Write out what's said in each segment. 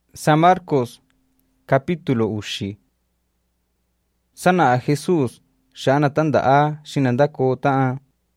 San Marcos capítulo uxi. Sana Jesús shana tandaa shinanda kota.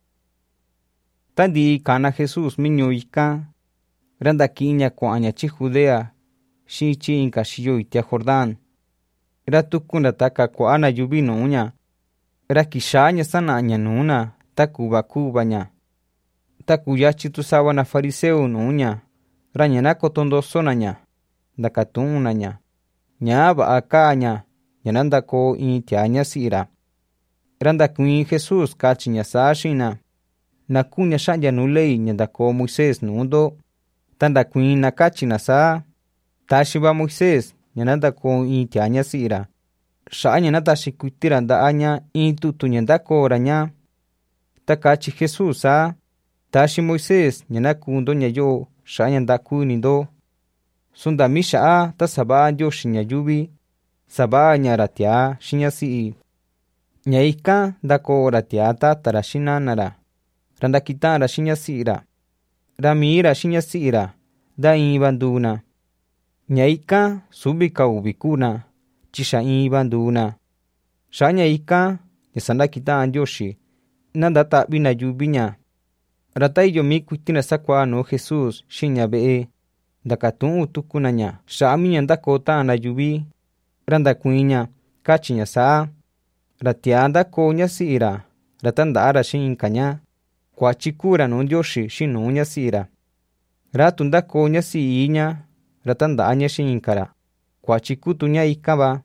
Tandi kana Jesús minyo ika. Randa kinya kwanya chi Judea. Shichi inka shiyo itia Jordán. Ratukunda taka kwaana yubino unya. Rakishanya sana anya nuna. Takuba kubanya. Takuyachi tusawa na fariseo nunya. Ranyana kotondo sonanya. Dakatunanya. Nyaba akanya. Yananda ko intianya sira. Randa kuin Jesús kachinya sashina. Nakunya shanya nulei nyanda ko Moisés nundo. Tanda kuin nakachina sa. Tashiba Moisés yananda ko intianya sira. Shanya natashikuitira anya intutu nyanda ko ranya. Takachi Jesús sa. Tashi Moisés yanakundo nyayo shanya ndakunindo. Sunda misha ta saba yo shinya yubi. Saba nyaratia shinya si. Nyaika dako ratia ta tarashina nara. Randa kitara shinya sira. Ramira shinya sira. Da ibanduna. Nyaika subika ubikuna. Chisha ibanduna. Shanya ika yasanda kita yoshi. Nanda ta bina yubinya. Ratai yo mikuitina sakwa no Jesús shinya bee. Dakatun utukunanya. Shaminya ndakota na yubi. Randa kuinya. Kachinya saa. Ratianda konya sira. Ratandara shinkanya. Kwa chikura no yoshi shinunya sira. Ratunda konya siinya. Ratandanya shinkara. Kwa chikutunya ikaba.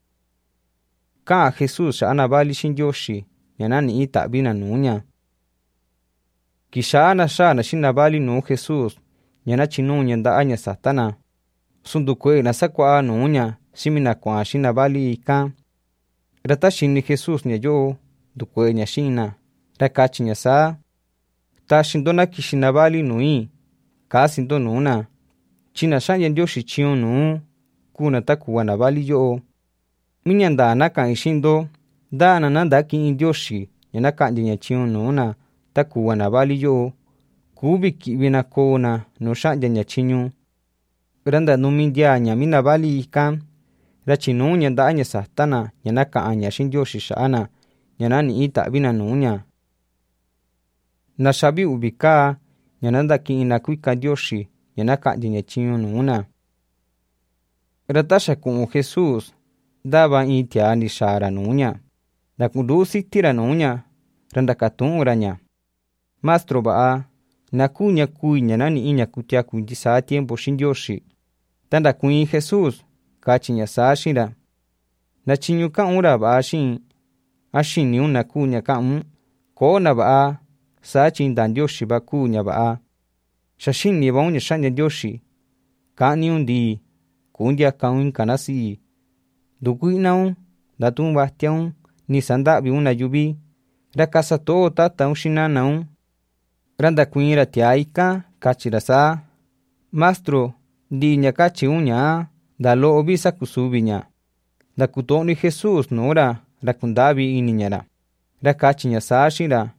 Ka Jesús shana bali shin yoshi. Yanani ita bina nunya. Kishana shana shinabali no Jesús. Yana chinunya nda anya satana. Sundukwe na sakwa nunya. Shimina kwa shinabali ika. Rata shini Jesús nyayo. Dukwe nya shina. Rakachi nya sa. Ta shindona kishinabali nui. Ka sindo nuna. China shanya yoshi chion nu. Kuna takuwa nabali yo. Minyanda naka ishindo. Da nananda ki indyoshi. Yana kandi nya chion nuna. Takuwa nabali yo. Kubi kibina kona no shanya nya chinyu. Randa numindia nya minabali ika. Rachinu nya da anya satana. Yana ka anya shindyoshi shaana. Yana ni ita bina nunya. Nashabi ubika. Yananda ki inakuika dyoshi. Yana ka nya chinyu nuna. Ratasha kun Jesús. Daba itia ni shara nunya. Nakudusi tira nunya. Randa katun uranya. Mastro baa. Nakunya kuinya nani inya kutia kujisa tiempo shindyoshi. Tanda kui Jesús. Kachinya sashira. Nachinyu ka ura baa shin. Ashin ni una kunya ka Kona baa. Sachin dan dyoshi ba kunya baa. Shashin ni ba unya shanya dyoshi. Ka ni undi. Kundia kaun kanasi. Dukui naun. Datun bastiaun. Ni sandabi una yubi. Rakasa to tata ushina naun. Randa kuinra tiaika, kachirasa. Mastro, di nyakachi unya, da lo obisa kusubinya. Da kutoni Jesús nora, rakundabi ininyara. Rakachi nyasashira.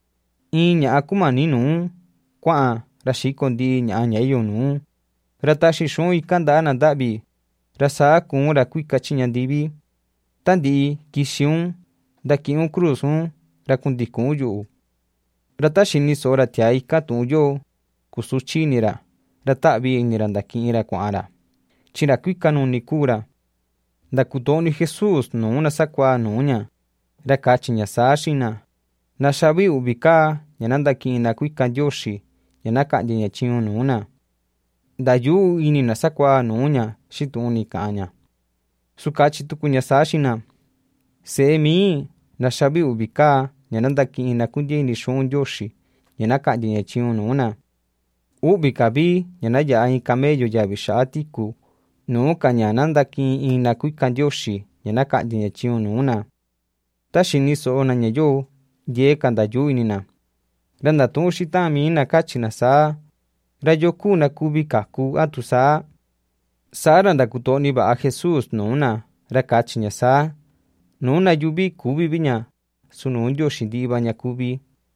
Inya akuma ninu, kwa rashikondi nyanyayo nu. Ratashi shon ikanda nandabi. Rasa kun rakuikachi nyandibi. Tandi kishiun, da kiun cruzun, rakundikun yu. Rata shini sora tiai katuyo. Kusuchi nira. Rata bi niranda kinira kwara. Chira kuika no nikura. Da kutoni Jesús no una sakwa nunya. Rakachi nya sashina. Na shabi ubika. Yananda kina kuika yoshi. Yanaka nya chiun nuna. Da yu ini na sakwa nunya. Shituni kanya. Sukachi tukunya sashina. Semi. Na shabi ubika. Yananda ki inakundi ni shon yoshi. Yanaka nya chiun nuna. Ubikabi. Yanaya ai kameyo ya bishatiku. Nuka nyananda ki inakuika yoshi. Yanaka nya chiun nuna. Tashini so ona nyayo. Ye kanda yu inina. Randa tunshita mi inakachina sa. Rayoku na kubika ku atusa. Sa randa kutoni ba a Jesús nuna. Rakachinya sa. Nuna yubi kubi binya. Sununyo shindiba nyakubi.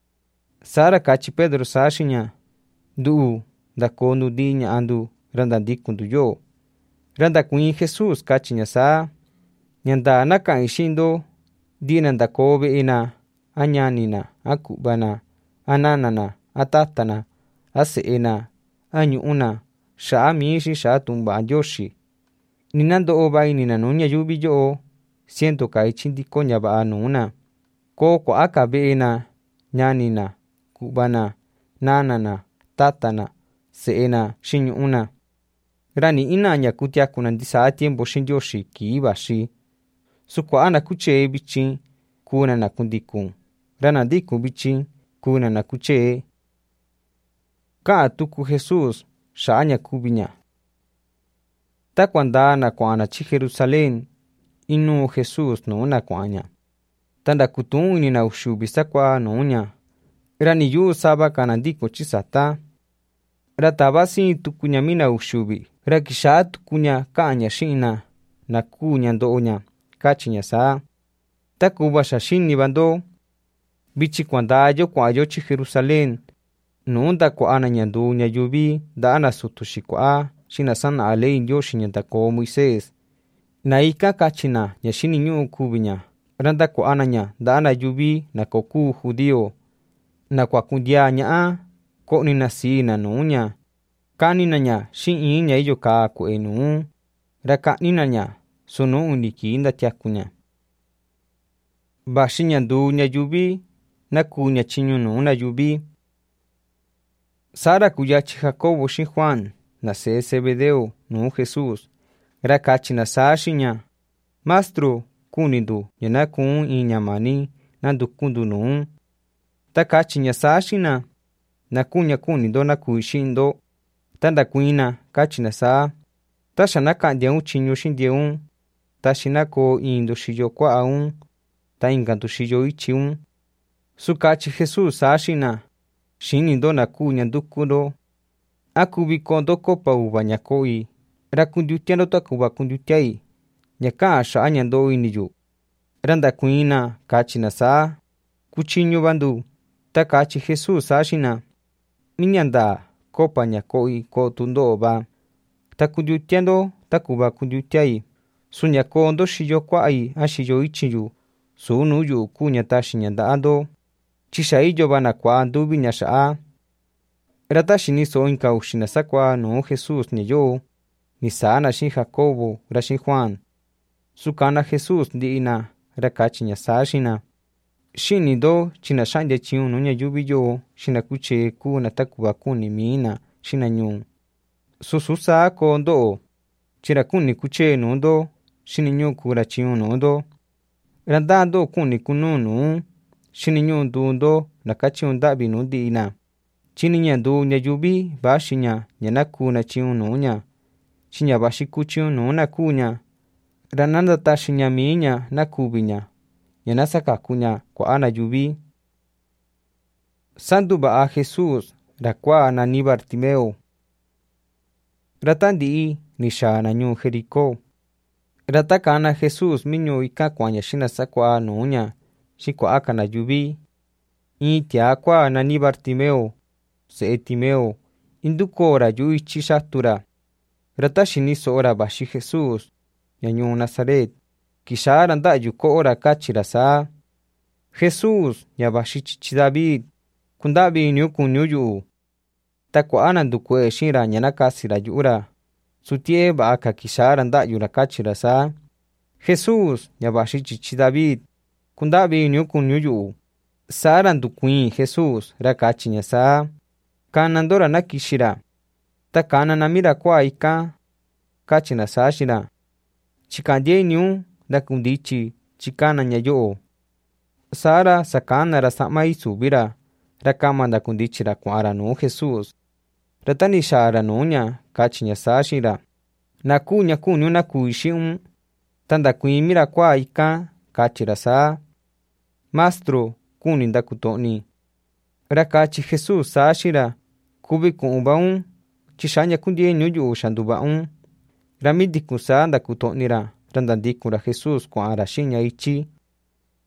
Sara kachi Pedro sashinya. Du. Dako nudi nya andu. Randandikundu yo. Ra ndakuiin Jesús kachi ña saa: ¡Ñanda naka'in xi'in-ndo ndi'ina ndakoo ve'e-na, a ñanina, a ku'va-na, a nana-na, a tata-na, a se'e-na, a ñu'ú-na, xa'a mii xi xa'a tu'un-va'a Ndioxi! Ni nando'o va'a ini-na nuu ñayuvi yo'o siento ka ityi ndiko ñava'a nuu-na. Koo kua'a ka ve'e-na, ñani-na, ku'va-na, nana-na, tata-na, se'e-na xi ñu'ú-na. Ra ni'ina ña kutiaku-na ndisaa tiempo xi'in Ndioxi kii vaxi. Sukua'a nakutyee vityin kuu-na nakundikun, ra nandikun vityin kuu-na nakutyee. Ka'an tuku Jesús xa'a ña kuvi ña. Takua ndaa-na kua'an-na chi Jerusalén, inuu Jesús nuu-na kua'an ña. Ta ndakutu'un ini-na uxuvi sakua'a nuu ña. Ra niyu'u sava ka nandikun chi sata. Ra tava siin tuku ña mina uxuvi. Ra kixa'a tuku ña ka'an ña xi'in-na na kuu ña ndo'o ña, kachi ña saa: ―Takuva xa xini-va-ndo, vityi kuandaa-yo kua'an-yo chi Jerusalén, nuu ndakua'a-na ña nduu ña yuvi nda'a na sutu xikua'a xi na sana'a ley Ndioxi ña ndakoo Moisés. Na ika kachi-na ña xini ñu'u kuvi ña, ra ndakua'a-na ña nda'a na yuvi na ko kuu judío, na kuakundiaa ña'a ko'ni-na sii-na nuu ña. Ka'ni-na ña xi iin ña iyo kaa kue'e nuu, ra ka'ni-na ña su nuu uni kii ndatiaku ña. Vaxi ña nduu ña yuvi na kuu ña tyiñu nuu na yuvi. Sa'ra kuyatyi Jacobo xi'in Juan, na se'e Zebedeo, nuu Jesús. Ra kachi-na saa xi'in ña: ―Mastru, kuni-ndu ña na kuun in ñamani nanduku-ndu nuun. Ta kachi ña saa xi'in-na: ―Naku ña kuni-ndo na kui xi'in-ndo. Ta ndakuiin-na kachi-na saa: ―Ta xa naka'ndia-un tyiñu xintiee-un, taxi na koo iin nduxiyo kua'a-un, ta inka nduxiyo ityi-un. Su kachi Jesús saa xi'in-na: ―Xini-ndo na kuu ña nduku-ndo. ¿A kuvi ko'o-ndo copa uva ña ko'i, ra kundiutia-ndo takuva kundiutia-i, ña ka'an xa'a ña ndo'o ini-yu? Ra ndakuiin-na kachi-na saa: ―Kuchiñu-va-ndu. Ta kachi Jesús saa xi'in-na: ―Miñandaa copa ña ko'i ko'o tundo'o-va, ta kundiutia-ndo takuva kundiutia-i, su ña koo-ndo xiyo kua'a-i a xiyo ityi-yu, suu nuu yu'u kuu ña taxi ña nda'a-ndo, chi xa iyo-va na kua'a nduvi ña xa'a. Ra ta xiniso'o inka uxi-na sakua'a nuu Jesús ña yo'o, ni saa-na xi'in Jacobo ra xi'in Juan. Su kana Jesús ndi'i-na, ra kachi ña saa xi'in-na: ―Xini-ndo tyi na xa'ndia tyiñu nuu ña yuvi yo'o xi na kutyee kuu-na takuva kuni mii-na xi na ñuu. Su saa koo ndo'o, tyi ra kuni kutyee nuu-ndo xini ñu'u kuu ra tyiñu nuu-ndo. Ra ndaa ndo'o kuni kunuu nuu, xini ñu'u nduu-ndo na katyinu nda'vi nuu ndi'i-na, tyi ni ña nduu ña yuvi vaxi ña ña na kuu-na tyiñu nuu ña, tyi ña vaxi kuu tyiñu nuu-na kuu ña. Ra na ndataxi ña mii ña na kuvi ña, ña na sakaku ña kua'a na yuvi. Sanduva'a Jesús ra kuaa nani Bartimeo. Ra tandi'i ni xaa-na ñuu Jericó. Ra ta kana Jesús mi ñuu ikan kua'an ña xina sakua'a nuu ña xi'in kua'a ka na yuvi. In tiaa kuaa nani Bartimeo, se'e Timeo, indukoo ra yu'u ityi xatu ra. Ra ta xiniso'o ra vaxi Jesús ña ñuu Nazaret, kixaa ra nda'yu ko'o ra kachi ra saa: ―Jesús, ña vaxi chichi David, kunda'vi ini-un kuni-un yu'u. Ta kua'a na ndukue'e xi'in ra ña nakasi ra yu'u ra. Su tie'e va'a ka kixaa ra nda'yu ra kachi ra saa: ―Jesús, ña vaxi chichi David, kunda'vi ini-un kuni-un yu'u. Saa ra ndukuiin Jesús ra kachi ña saa: ―Kana-ndo ra na kixi ra. Ta kana-na mi ra kuaa ikan, kachi na saa xi'in ra: ―Chika'ndia ini-un ndakundityi tyi kana ña yo'o. Saa ra sakana ra sa'ma isuvi ra, ra kama ndakundityi ra kua'an ra nuu Jesús. Ra ta ni xaa ra nuu ña, kachi ña saa xi'in ra: ―Na kuu ña kuni-un na kui xi'in-un. Ta ndakuiin mi ra kuaa ikan, kachi ra saa: ―Mastru, kuni ndakuto'ni. Ra kachi Jesús saa xi'in ra: ―Kuvi ku'un-va-un, tyi xa'a ña kundiee ini-un yu'u xa nduva'a-un. Ra mi ndikun saa ndakuto'ni ra, ra ndandikun ra Jesús kua'an ra xi'in ña ityi.